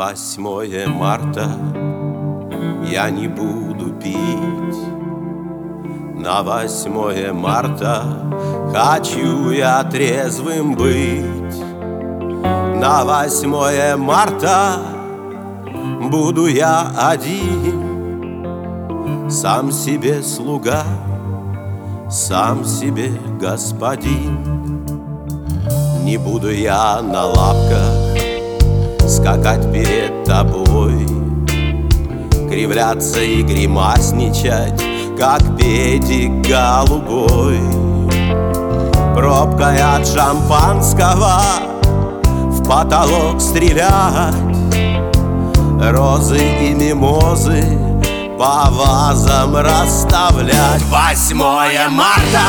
8 марта я не буду пить. На 8 марта хочу я трезвым быть. На 8 марта буду я один, сам себе слуга, сам себе господин. Не буду я на лапках скакать перед тобой, кривляться и гримасничать, как Петик голубой. Пробкой от шампанского в потолок стрелять, розы и мимозы по вазам расставлять. 8 марта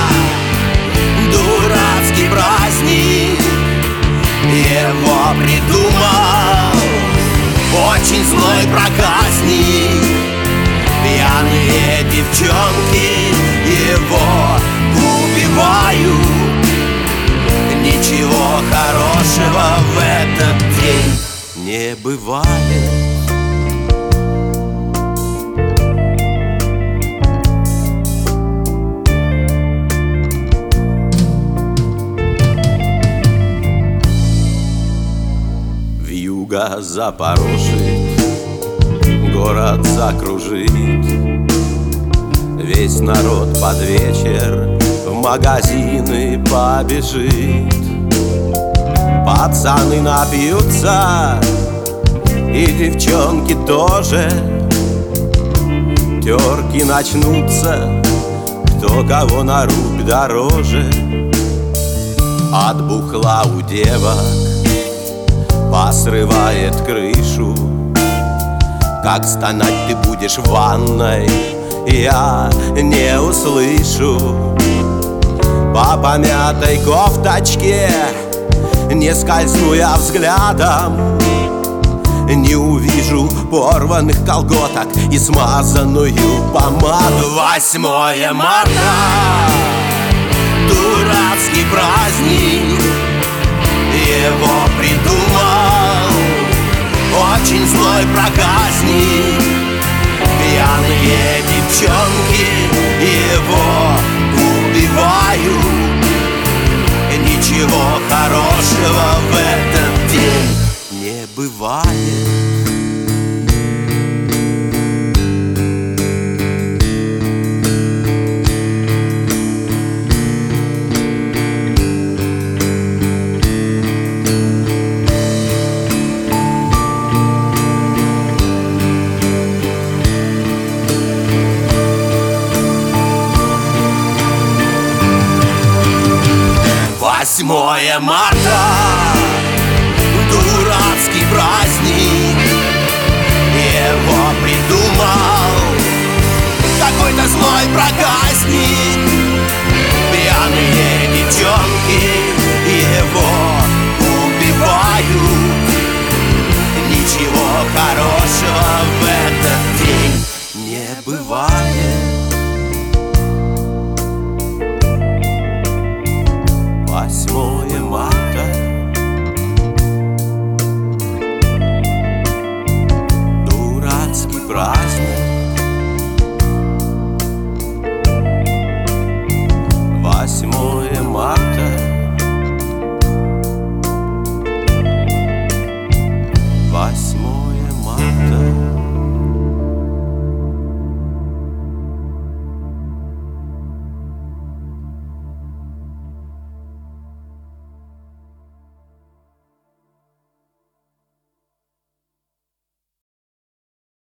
дурацкий праздник, его придумал очень злой проказник. Пьяные девчонки его убивают. Ничего хорошего в этот день не бывает. Вьюга запорошит, город закружит, весь народ под вечер в магазины побежит. Пацаны напьются, и девчонки тоже, терки начнутся, кто кого на рубь дороже. От бухла у девок посрывает крышу. Как стонать ты будешь в ванной, я не услышу. По помятой кофточке не скользну я взглядом, не увижу порванных колготок и смазанную помаду. 8 марта дурацкий праздник, его придумал очень злой проказник. Пьяные девчонки его убивают. Ничего хорошего в этот день не бывает. Восьмое марта